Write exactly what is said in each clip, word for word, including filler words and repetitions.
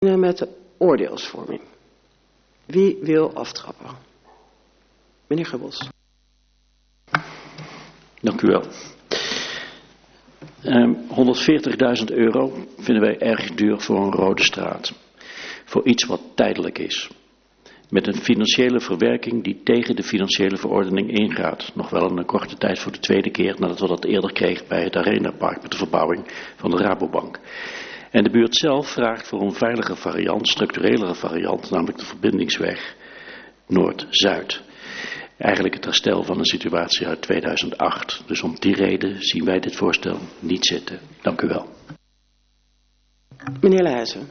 Met de oordeelsvorming. Wie wil aftrappen? Meneer Gubbels. Dank u wel. Um, honderdveertigduizend euro vinden wij erg duur voor een rode straat. Voor iets wat tijdelijk is. Met een financiële verwerking die tegen de financiële verordening ingaat. Nog wel in een korte tijd voor de tweede keer nadat we dat eerder kregen bij het Arenapark met de verbouwing van de Rabobank. En de buurt zelf vraagt voor een veilige variant, structurelere variant, namelijk de verbindingsweg Noord-Zuid. Eigenlijk het herstel van een situatie uit tweeduizend acht. Dus om die reden zien wij dit voorstel niet zitten. Dank u wel. Meneer Leijzen.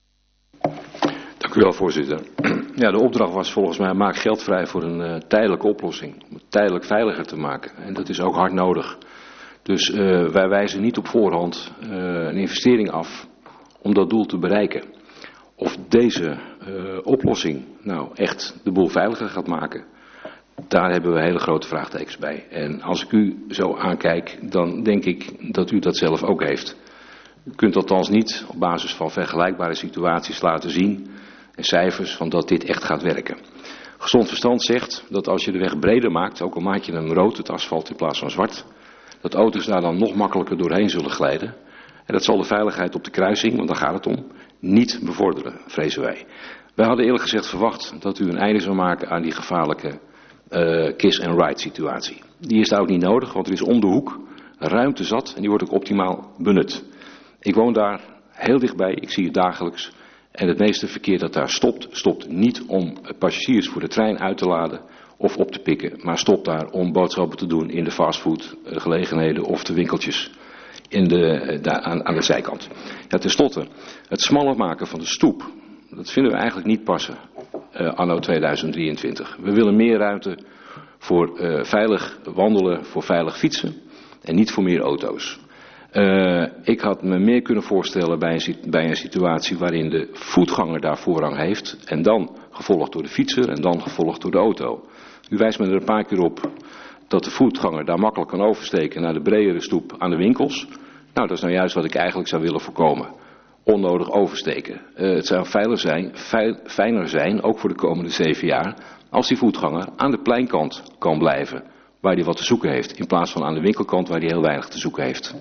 Dank u wel, voorzitter. Ja, de opdracht was volgens mij: maak geld vrij voor een uh, tijdelijke oplossing. Om het tijdelijk veiliger te maken. En dat is ook hard nodig. Dus uh, wij wijzen niet op voorhand uh, een investering af om dat doel te bereiken. Of deze uh, oplossing nou echt de boel veiliger gaat maken, daar hebben we hele grote vraagtekens bij. En als ik u zo aankijk, dan denk ik dat u dat zelf ook heeft. U kunt althans niet op basis van vergelijkbare situaties laten zien en cijfers van dat dit echt gaat werken. Gezond verstand zegt dat als je de weg breder maakt, ook al maak je hem rood, het asfalt in plaats van zwart, dat auto's daar dan nog makkelijker doorheen zullen glijden. En dat zal de veiligheid op de kruising, want daar gaat het om, niet bevorderen, vrezen wij. Wij hadden eerlijk gezegd verwacht dat u een einde zou maken aan die gevaarlijke uh, kiss-and-ride situatie. Die is daar ook niet nodig, want er is om de hoek ruimte zat en die wordt ook optimaal benut. Ik woon daar heel dichtbij, ik zie het dagelijks. En het meeste verkeer dat daar stopt, stopt niet om passagiers voor de trein uit te laden of op te pikken, maar stopt daar om boodschappen te doen in de fastfoodgelegenheden of de winkeltjes in de, daar aan, aan de zijkant. Ja, ten slotte, het smaller maken van de stoep, dat vinden we eigenlijk niet passen, uh, anno tweeduizend drieëntwintig. We willen meer ruimte voor uh, veilig wandelen, voor veilig fietsen en niet voor meer auto's. Uh, ik had me meer kunnen voorstellen bij een, bij een situatie waarin de voetganger daar voorrang heeft en dan gevolgd door de fietser en dan gevolgd door de auto. U wijst me er een paar keer op dat de voetganger daar makkelijk kan oversteken naar de bredere stoep aan de winkels. Nou, dat is nou juist wat ik eigenlijk zou willen voorkomen. Onnodig oversteken. Uh, het zou veilig zijn, veil, fijner zijn, ook voor de komende zeven jaar, als die voetganger aan de pleinkant kan blijven, waar hij wat te zoeken heeft, in plaats van aan de winkelkant waar hij heel weinig te zoeken heeft.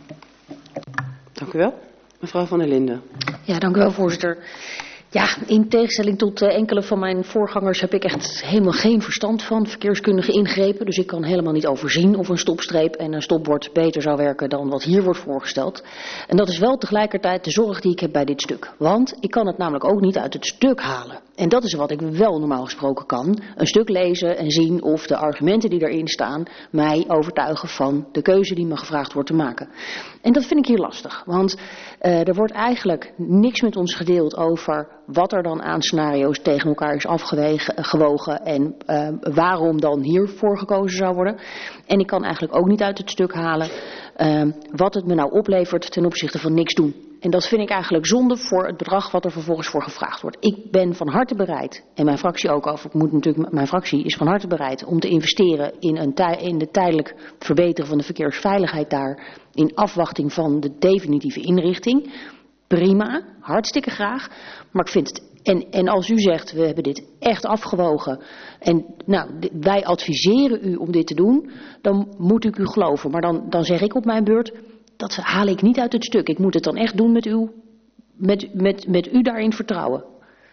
Dank u wel. Mevrouw van der Linden. Ja, dank u wel, voorzitter. Ja, in tegenstelling tot uh, enkele van mijn voorgangers heb ik echt helemaal geen verstand van verkeerskundige ingrepen. Dus ik kan helemaal niet overzien of een stopstreep en een stopbord beter zou werken dan wat hier wordt voorgesteld. En dat is wel tegelijkertijd de zorg die ik heb bij dit stuk. Want ik kan het namelijk ook niet uit het stuk halen. En dat is wat ik wel normaal gesproken kan. Een stuk lezen en zien of de argumenten die erin staan mij overtuigen van de keuze die me gevraagd wordt te maken. En dat vind ik hier lastig. Want uh, er wordt eigenlijk niks met ons gedeeld over wat er dan aan scenario's tegen elkaar is afgewogen en uh, waarom dan hiervoor gekozen zou worden. En ik kan eigenlijk ook niet uit het stuk halen uh, wat het me nou oplevert ten opzichte van niks doen. En dat vind ik eigenlijk zonde voor het bedrag wat er vervolgens voor gevraagd wordt. Ik ben van harte bereid, en mijn fractie ook, of ik moet natuurlijk, mijn fractie is van harte bereid om te investeren in, een tij, in de tijdelijk verbeteren van de verkeersveiligheid daar, in afwachting van de definitieve inrichting. Prima, hartstikke graag. Maar ik vind het, en, en als u zegt, we hebben dit echt afgewogen en nou, wij adviseren u om dit te doen, dan moet ik u geloven. Maar dan, dan zeg ik op mijn beurt, dat haal ik niet uit het stuk. Ik moet het dan echt doen met u, met, met, met u daarin vertrouwen.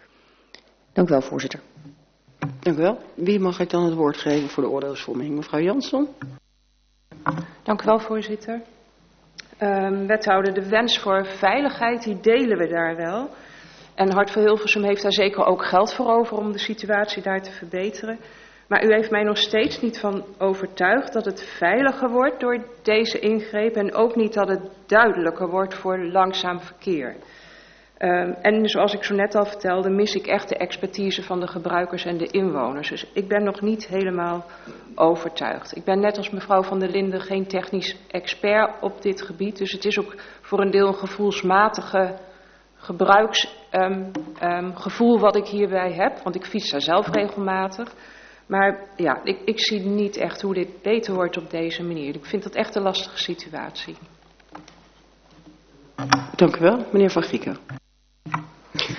Dank u wel, voorzitter. Dank u wel. Wie mag ik dan het woord geven voor de oordeelsvorming? Mevrouw Jansson. Dank u wel, voorzitter. Um, wethouder, de wens voor veiligheid, die delen we daar wel. En Hart voor Hilversum heeft daar zeker ook geld voor over om de situatie daar te verbeteren. Maar u heeft mij nog steeds niet van overtuigd dat het veiliger wordt door deze ingreep. En ook niet dat het duidelijker wordt voor langzaam verkeer. Um, en zoals ik zo net al vertelde, mis ik echt de expertise van de gebruikers en de inwoners. Dus ik ben nog niet helemaal overtuigd. Ik ben net als mevrouw van der Linden geen technisch expert op dit gebied. Dus het is ook voor een deel een gevoelsmatige gebruiksgevoel um, um, wat ik hierbij heb. Want ik fiets daar zelf regelmatig. Maar ja, ik, ik zie niet echt hoe dit beter wordt op deze manier. Ik vind dat echt een lastige situatie. Dank u wel. Meneer Van Grieken.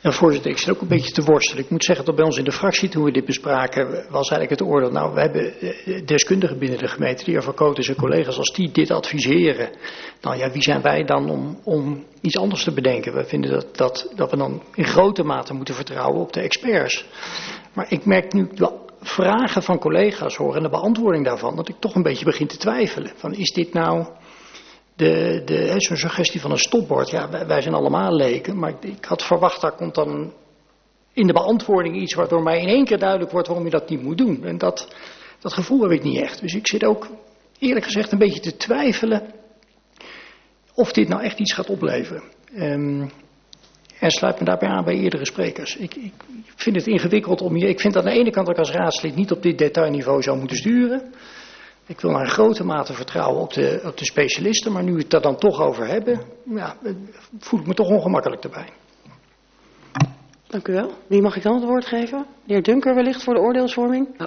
Ja, voorzitter, ik zit ook een beetje te worstelen. Ik moet zeggen dat bij ons in de fractie, toen we dit bespraken, was eigenlijk het oordeel. Nou, we hebben deskundigen binnen de gemeente, de heer Van Koot en zijn collega's, als die dit adviseren. Nou ja, wie zijn wij dan om, om iets anders te bedenken? We vinden dat, dat, dat we dan in grote mate moeten vertrouwen op de experts. Maar ik merk nu de vragen van collega's horen en de beantwoording daarvan, dat ik toch een beetje begin te twijfelen. Van, is dit nou de, de, zo'n suggestie van een stopbord? Ja, wij, wij zijn allemaal leken, maar ik, ik had verwacht, daar komt dan in de beantwoording iets waardoor mij in één keer duidelijk wordt waarom je dat niet moet doen. En dat, dat gevoel heb ik niet echt. Dus ik zit ook eerlijk gezegd een beetje te twijfelen of dit nou echt iets gaat opleveren. Um, en sluit me daarbij aan bij eerdere sprekers. Ik, ik vind het ingewikkeld om je. Ik vind aan de ene kant dat ik als raadslid niet op dit detailniveau zou moeten sturen. Ik wil naar een grote mate vertrouwen op de, op de specialisten, maar nu we het daar dan toch over hebben, ja, voel ik me toch ongemakkelijk erbij. Dank u wel. Wie mag ik dan het woord geven? De heer Dunker wellicht voor de oordeelsvorming. Ja.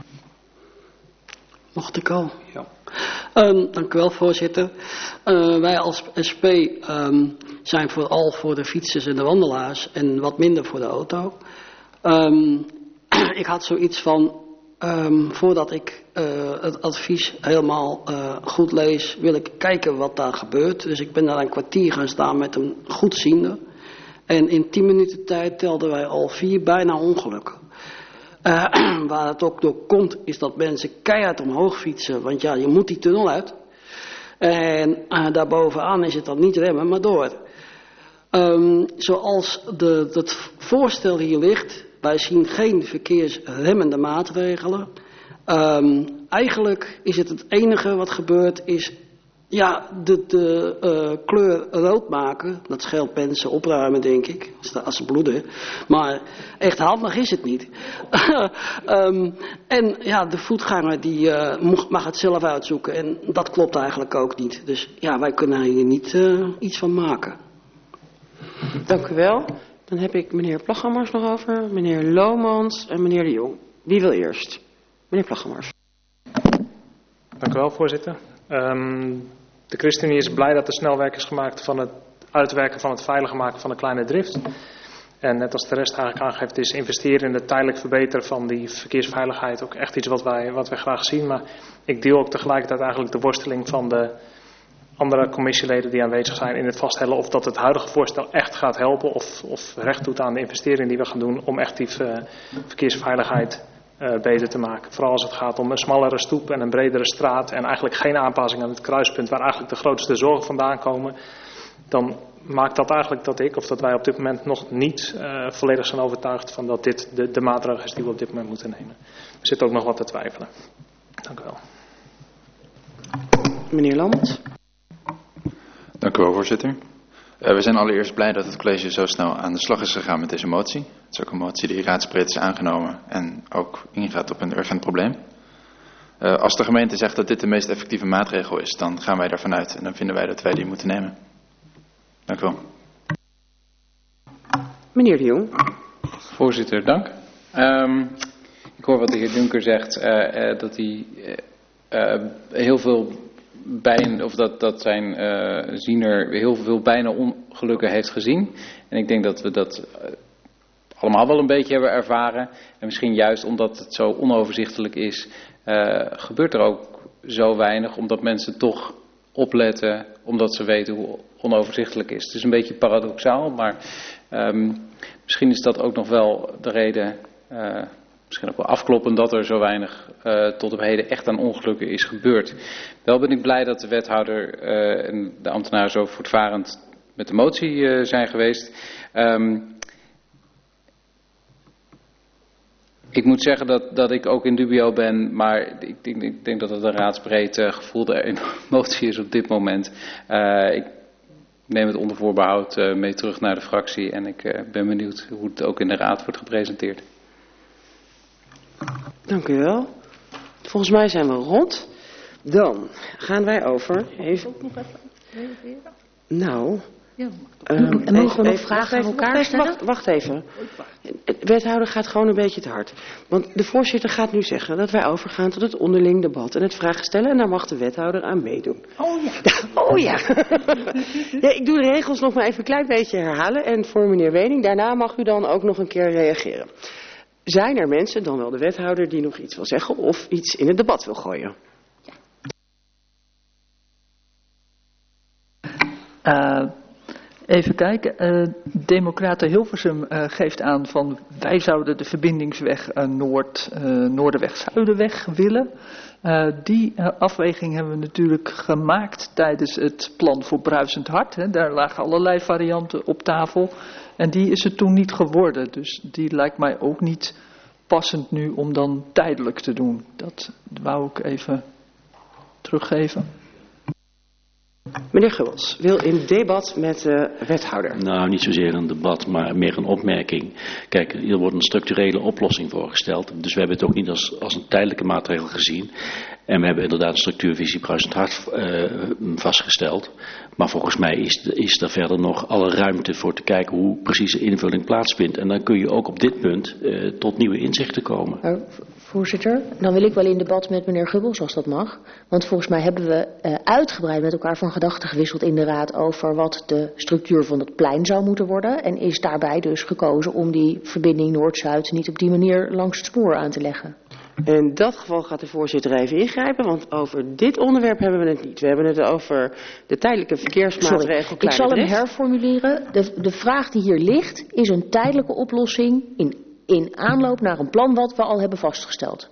Mocht ik al? Ja. Um, dank u wel, voorzitter. Uh, wij als S P um, zijn vooral voor de fietsers en de wandelaars en wat minder voor de auto. Um, ik had zoiets van, um, voordat ik uh, het advies helemaal uh, goed lees, wil ik kijken wat daar gebeurt. Dus ik ben daar een kwartier gaan staan met een goedziende. En in tien minuten tijd telden wij al vier bijna ongelukken. Uh, waar het ook door komt, is dat mensen keihard omhoog fietsen. Want ja, je moet die tunnel uit. En uh, daarbovenaan is het dan niet remmen, maar door. Um, zoals de, het voorstel hier ligt, wij zien geen verkeersremmende maatregelen. Um, eigenlijk is het het enige wat gebeurt, is ja, de, de uh, kleur rood maken. Dat scheelt mensen opruimen, denk ik, als, als ze bloeden. Maar echt handig is het niet. um, en ja, de voetganger die uh, mag het zelf uitzoeken. En dat klopt eigenlijk ook niet. Dus ja, wij kunnen hier niet uh, iets van maken. Dank u wel. Dan heb ik meneer Plaggemars nog over, meneer Lomans en meneer De Jong. Wie wil eerst? Meneer Plaggemars. Dank u wel, voorzitter. Um, de ChristenUnie is blij dat er snelwerk is gemaakt van het uitwerken van het veiliger maken van de kleine drift. En net als de rest eigenlijk aangeeft, is investeren in het tijdelijk verbeteren van die verkeersveiligheid ook echt iets wat wij, wat wij graag zien. Maar ik deel ook tegelijkertijd eigenlijk de worsteling van de andere commissieleden die aanwezig zijn in het vaststellen of dat het huidige voorstel echt gaat helpen of, of recht doet aan de investering die we gaan doen om echt die uh, verkeersveiligheid uh, beter te maken. Vooral als het gaat om een smallere stoep en een bredere straat en eigenlijk geen aanpassing aan het kruispunt waar eigenlijk de grootste zorgen vandaan komen, dan maakt dat eigenlijk dat ik of dat wij op dit moment nog niet uh, volledig zijn overtuigd van dat dit de, de maatregel is die we op dit moment moeten nemen. Er zit ook nog wat te twijfelen. Dank u wel. Meneer Lambert. Dank u wel, voorzitter. Uh, we zijn allereerst blij dat het college zo snel aan de slag is gegaan met deze motie. Het is ook een motie die raadsbreed is aangenomen en ook ingaat op een urgent probleem. Uh, als de gemeente zegt dat dit de meest effectieve maatregel is, dan gaan wij daarvan uit en dan vinden wij dat wij die moeten nemen. Dank u wel. Meneer De Jong. Voorzitter, dank. Um, ik hoor wat de heer Dunker zegt, uh, uh, dat hij uh, uh, heel veel Bij, of dat, dat zijn uh, ziener heel veel bijna ongelukken heeft gezien. En ik denk dat we dat uh, allemaal wel een beetje hebben ervaren. En misschien juist omdat het zo onoverzichtelijk is, uh, gebeurt er ook zo weinig. Omdat mensen toch opletten, omdat ze weten hoe onoverzichtelijk het is. Het is een beetje paradoxaal, maar um, misschien is dat ook nog wel de reden, uh, misschien ook wel afkloppend, dat er zo weinig uh, tot op heden echt aan ongelukken is gebeurd. Wel ben ik blij dat de wethouder uh, en de ambtenaren zo voortvarend met de motie uh, zijn geweest. Um, ik moet zeggen dat, dat ik ook in dubio ben, maar ik denk, ik denk dat het een raadsbreed uh, gevoelde motie is op dit moment. Uh, ik neem het onder voorbehoud uh, mee terug naar de fractie en ik uh, ben benieuwd hoe het ook in de raad wordt gepresenteerd. Dank u wel. Volgens mij zijn we rond. Dan gaan wij over. Even. Nou, Ja. Um, en mogen we nog even, vragen aan wacht elkaar even, stellen? Wacht, wacht even. De wethouder gaat gewoon een beetje te hard. Want de voorzitter gaat nu zeggen dat wij overgaan tot het onderling debat en het vragen stellen. En daar mag de wethouder aan meedoen. Oh ja. ja oh ja. ja. Ik doe de regels nog maar even een klein beetje herhalen. En voor meneer Wening, daarna mag u dan ook nog een keer reageren. Zijn er mensen, dan wel de wethouder, die nog iets wil zeggen of iets in het debat wil gooien? Uh, even kijken. Uh, Democraten Hilversum uh, geeft aan van wij zouden de verbindingsweg uh, Noord, uh, Noorderweg-Zuiderweg willen. Uh, die uh, afweging hebben we natuurlijk gemaakt tijdens het plan voor Bruisend Hart. Hè. Daar lagen allerlei varianten op tafel. En die is het toen niet geworden. Dus die lijkt mij ook niet passend nu om dan tijdelijk te doen. Dat wou ik even teruggeven. Meneer Gubbels wil in debat met de wethouder. Nou, niet zozeer een debat, maar meer een opmerking. Kijk, hier wordt een structurele oplossing voorgesteld. Dus we hebben het ook niet als, als een tijdelijke maatregel gezien. En we hebben inderdaad een structuurvisie Bruisend Hart uh, vastgesteld. Maar volgens mij is, is er verder nog alle ruimte voor te kijken hoe precies de invulling plaatsvindt. En dan kun je ook op dit punt uh, tot nieuwe inzichten komen. Nou, voorzitter, dan wil ik wel in debat met meneer Gubbels als dat mag. Want volgens mij hebben we uh, uitgebreid met elkaar van gedachten gewisseld in de raad over wat de structuur van het plein zou moeten worden. En is daarbij dus gekozen om die verbinding Noord-Zuid niet op die manier langs het spoor aan te leggen. In dat geval gaat de voorzitter even ingrijpen, want over dit onderwerp hebben we het niet. We hebben het over de tijdelijke verkeersmaatregel. Ik zal hem herformuleren. De, de vraag die hier ligt is een tijdelijke oplossing in, in aanloop naar een plan wat we al hebben vastgesteld.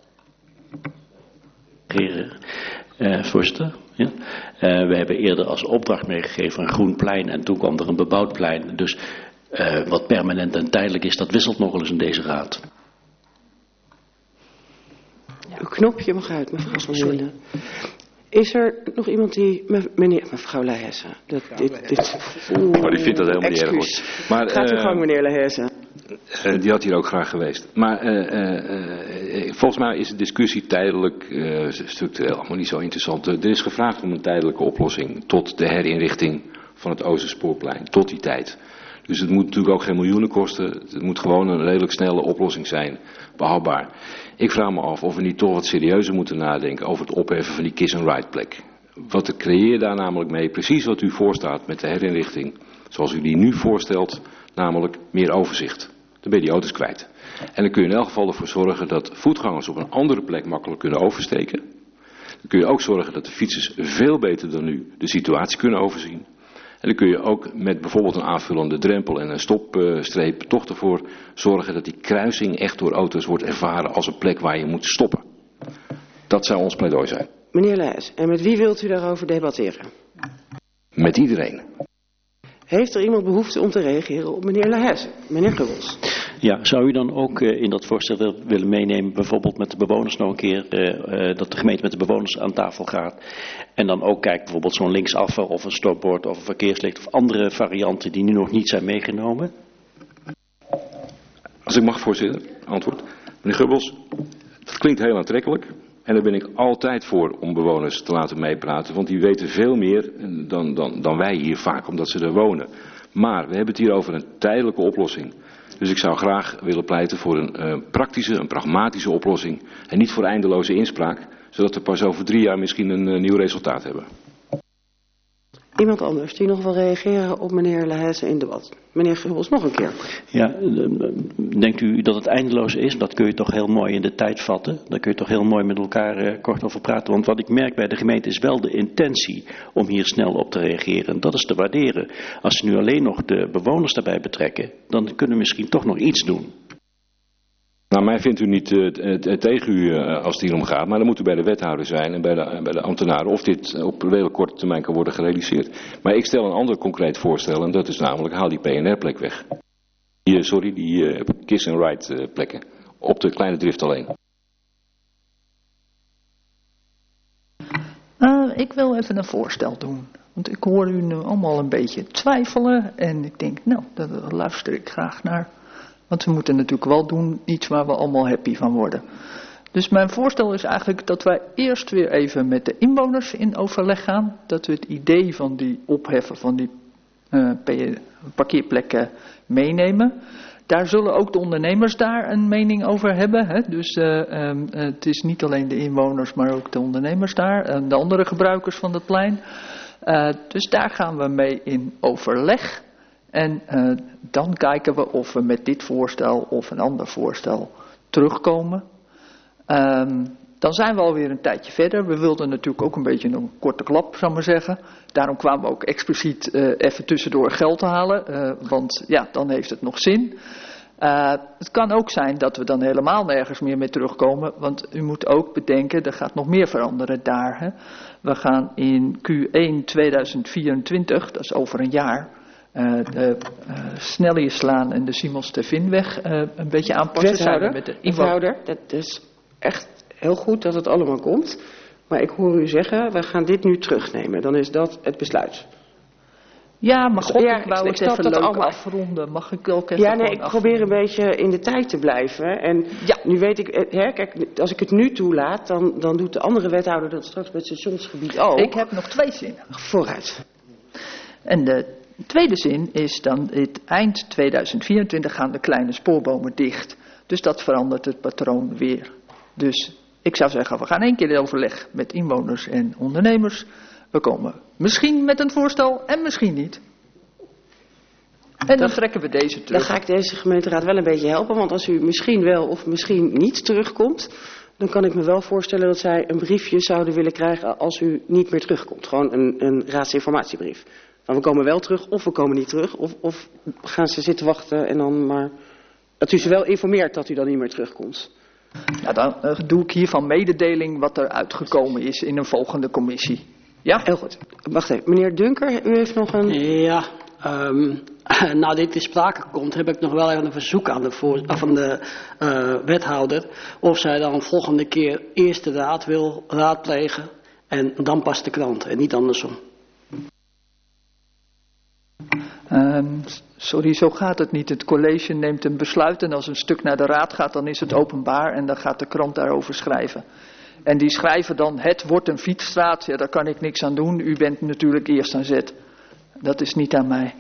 Heren, uh, voorzitter. Ja. Uh, we hebben eerder als opdracht meegegeven een groen plein en toen kwam er een bebouwd plein. Dus uh, wat permanent en tijdelijk is, dat wisselt nogal eens in deze raad. Uw knopje mag uit, mevrouw Van Zullen. Is er nog iemand die... Meneer, mevrouw Lehesse. Dat, dit, dit, oh, die vindt dat helemaal niet erg goed. Maar, Gaat u uh, gang, meneer Lehesse. Uh, die had hier ook graag geweest. Maar uh, uh, uh, volgens mij is de discussie tijdelijk uh, structureel allemaal niet zo interessant. Uh, er is gevraagd om een tijdelijke oplossing tot de herinrichting van het Oosterspoorplein. Tot die tijd. Dus het moet natuurlijk ook geen miljoenen kosten. Het moet gewoon een redelijk snelle oplossing zijn. Behapbaar. Ik vraag me af of we niet toch wat serieuzer moeten nadenken over het opheffen van die kiss-and-ride plek. Wat er creëer daar namelijk mee, precies wat u voorstaat met de herinrichting, zoals u die nu voorstelt, namelijk meer overzicht. Dan ben je die auto's kwijt. En dan kun je in elk geval ervoor zorgen dat voetgangers op een andere plek makkelijk kunnen oversteken. Dan kun je ook zorgen dat de fietsers veel beter dan nu de situatie kunnen overzien. En dan kun je ook met bijvoorbeeld een aanvullende drempel en een stopstreep toch ervoor zorgen dat die kruising echt door auto's wordt ervaren als een plek waar je moet stoppen. Dat zou ons pleidooi zijn. Meneer Leijs, en met wie wilt u daarover debatteren? Met iedereen. Heeft er iemand behoefte om te reageren op meneer Leijs? Meneer Gubbels. Ja, zou u dan ook uh, in dat voorstel wil, willen meenemen, bijvoorbeeld met de bewoners nog een keer, uh, uh, dat de gemeente met de bewoners aan tafel gaat. En dan ook kijkt bijvoorbeeld zo'n linksafval of een stopbord of een verkeerslicht of andere varianten die nu nog niet zijn meegenomen? Als ik mag, voorzitter, antwoord. Meneer Gubbels, dat klinkt heel aantrekkelijk. En daar ben ik altijd voor om bewoners te laten meepraten. Want die weten veel meer dan, dan, dan wij hier vaak, omdat ze er wonen. Maar we hebben het hier over een tijdelijke oplossing. Dus ik zou graag willen pleiten voor een uh, praktische, een pragmatische oplossing. En niet voor eindeloze inspraak. Zodat we pas over drie jaar misschien een uh, nieuw resultaat hebben. Iemand anders die nog wil reageren op meneer Leijs in debat. Meneer Gubbels, nog een keer. Ja, denkt u dat het eindeloos is? Dat kun je toch heel mooi in de tijd vatten. Daar kun je toch heel mooi met elkaar uh, kort over praten. Want wat ik merk bij de gemeente is wel de intentie om hier snel op te reageren. Dat is te waarderen. Als ze nu alleen nog de bewoners daarbij betrekken, dan kunnen we misschien toch nog iets doen. Nou, mij vindt u niet uh, tegen u uh, als het hier om gaat, maar dan moet u bij de wethouder zijn en bij de, uh, bij de ambtenaren of dit op een hele korte termijn kan worden gerealiseerd. Maar ik stel een ander concreet voorstel en dat is namelijk haal die P N R-plek weg. Die, uh, sorry, die uh, kiss-and-ride uh, plekken op de kleine drift alleen. Uh, ik wil even een voorstel doen. Want ik hoor u nu allemaal een beetje twijfelen en ik denk, nou, daar luister ik graag naar. Want we moeten natuurlijk wel doen iets waar we allemaal happy van worden. Dus mijn voorstel is eigenlijk dat wij eerst weer even met de inwoners in overleg gaan. Dat we het idee van die opheffen van die uh, parkeerplekken meenemen. Daar zullen ook de ondernemers daar een mening over hebben. Hè? Dus uh, um, uh, het is niet alleen de inwoners, maar ook de ondernemers daar. En de andere gebruikers van het plein. Uh, dus daar gaan we mee in overleg. En uh, dan kijken we of we met dit voorstel of een ander voorstel terugkomen. Um, dan zijn we alweer een tijdje verder. We wilden natuurlijk ook een beetje een korte klap, zou ik maar zeggen. Daarom kwamen we ook expliciet uh, even tussendoor geld halen. Uh, want ja, dan heeft het nog zin. Uh, het kan ook zijn dat we dan helemaal nergens meer mee terugkomen. Want u moet ook bedenken, er gaat nog meer veranderen daar. Hè. We gaan in Q één tweeduizend vierentwintig, dat is over een jaar, uh, de uh, Snelliuslaan en de Simons ter Vinweg uh, een beetje aanpassen. Wethouder, met de wethouder, dat is echt heel goed dat het allemaal komt. Maar ik hoor u zeggen, we gaan dit nu terugnemen. Dan is dat het besluit. Ja, maar god, ja, ik wou ik het even leuk allemaal afronden. Mag ik ook even Ja, nee, ik afronden? probeer een beetje in de tijd te blijven. En ja. nu weet ik, hè, kijk, als ik het nu toelaat, dan, dan doet de andere wethouder dat straks met het stationsgebied ook. Ik heb nog twee zinnen. Vooruit. En de tweede zin is dan, het eind tweeduizend vierentwintig gaan de kleine spoorbomen dicht. Dus dat verandert het patroon weer. Dus ik zou zeggen, we gaan één keer in overleg met inwoners en ondernemers. We komen misschien met een voorstel en misschien niet. En dan, dan trekken we deze terug. Dan ga ik deze gemeenteraad wel een beetje helpen. Want als u misschien wel of misschien niet terugkomt, dan kan ik me wel voorstellen dat zij een briefje zouden willen krijgen als u niet meer terugkomt. Gewoon een, een raadsinformatiebrief. Dan we komen wel terug of we komen niet terug. Of, of gaan ze zitten wachten en dan maar dat u ze wel informeert dat u dan niet meer terugkomt. Nou, dan uh, doe ik hiervan mededeling wat er uitgekomen is in een volgende commissie. Ja? Heel goed. Wacht even. Meneer Dunker, u heeft nog een... Ja, um, nou dit in sprake komt, heb ik nog wel even een verzoek aan de, voor, van de uh, wethouder. Of zij dan volgende keer eerst de raad wil raadplegen en dan pas de krant en niet andersom. Um, sorry, zo gaat het niet. Het college neemt een besluit en als een stuk naar de raad gaat, dan is het openbaar en dan gaat de krant daarover schrijven. En die schrijven dan, het wordt een fietsstraat, ja, daar kan ik niks aan doen. U bent natuurlijk eerst aan zet. Dat is niet aan mij.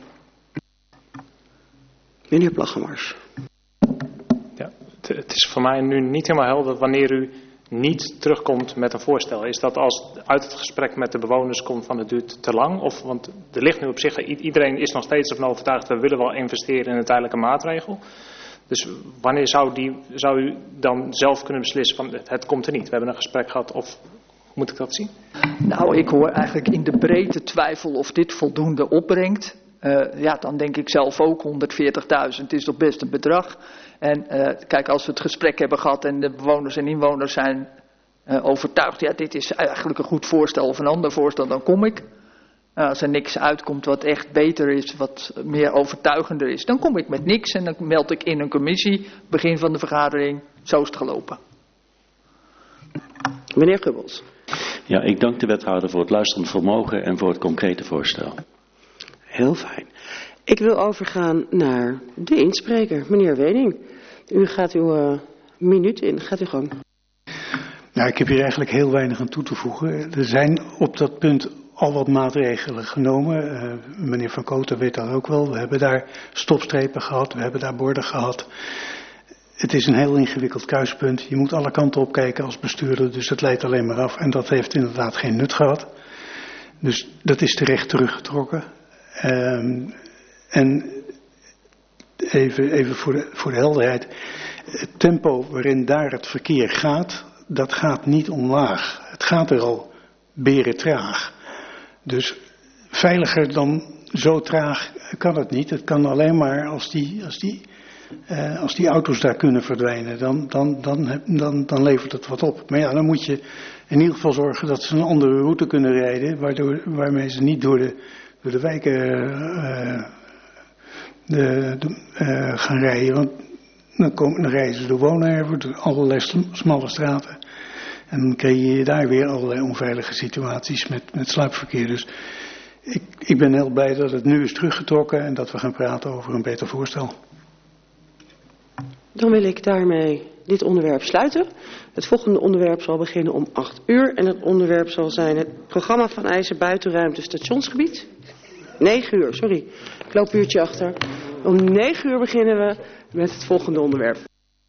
Meneer Plaggemars. Ja, het, het is voor mij nu niet helemaal helder wanneer u niet terugkomt met een voorstel. Is dat als uit het gesprek met de bewoners komt van het duurt te lang? Of, want er ligt nu op zich, iedereen is nog steeds ervan overtuigd, we willen wel investeren in een tijdelijke maatregel. Dus wanneer zou, die, zou u dan zelf kunnen beslissen van het, het komt er niet? We hebben een gesprek gehad of moet ik dat zien? Nou, ik hoor eigenlijk in de breedte twijfel of dit voldoende opbrengt. Uh, ja, dan denk ik zelf ook honderdveertigduizend is toch best een bedrag. En uh, kijk, als we het gesprek hebben gehad en de bewoners en inwoners zijn uh, overtuigd, ja, dit is eigenlijk een goed voorstel of een ander voorstel, dan kom ik. Uh, als er niks uitkomt wat echt beter is, wat meer overtuigender is, dan kom ik met niks en dan meld ik in een commissie, begin van de vergadering, zo is het gelopen. Meneer Gubbels. Ja, ik dank de wethouder voor het luisterend vermogen en voor het concrete voorstel. Heel fijn. Ik wil overgaan naar de inspreker, meneer Wening. U gaat uw uh, minuut in, gaat u gang. Nou, ik heb hier eigenlijk heel weinig aan toe te voegen. Er zijn op dat punt al wat maatregelen genomen. Uh, meneer Van Kooten weet dat ook wel. We hebben daar stopstrepen gehad, we hebben daar borden gehad. Het is een heel ingewikkeld kruispunt. Je moet alle kanten op kijken als bestuurder, dus het leidt alleen maar af. En dat heeft inderdaad geen nut gehad. Dus dat is terecht teruggetrokken. Um, en even, even voor, de, voor de helderheid. Het tempo waarin daar het verkeer gaat, dat gaat niet omlaag. Het gaat er al beren traag. Dus veiliger dan zo traag kan het niet. Het kan alleen maar als die, als die, uh, als die auto's daar kunnen verdwijnen. Dan, dan, dan, dan, dan levert het wat op. Maar ja, dan moet je in ieder geval zorgen dat ze een andere route kunnen rijden. Waardoor, waarmee ze niet door de, door de wijken uh, de, de, uh, gaan rijden. Want dan, komen, dan rijden ze door woonerven, door allerlei smalle straten. En dan creëer je daar weer allerlei onveilige situaties met, met sluipverkeer. Dus ik, ik ben heel blij dat het nu is teruggetrokken en dat we gaan praten over een beter voorstel. Dan wil ik daarmee dit onderwerp sluiten. Het volgende onderwerp zal beginnen om acht uur. En het onderwerp zal zijn het programma van eisen buitenruimte stationsgebied. negen uur, sorry. Ik loop een uurtje achter. Om negen uur beginnen we met het volgende onderwerp.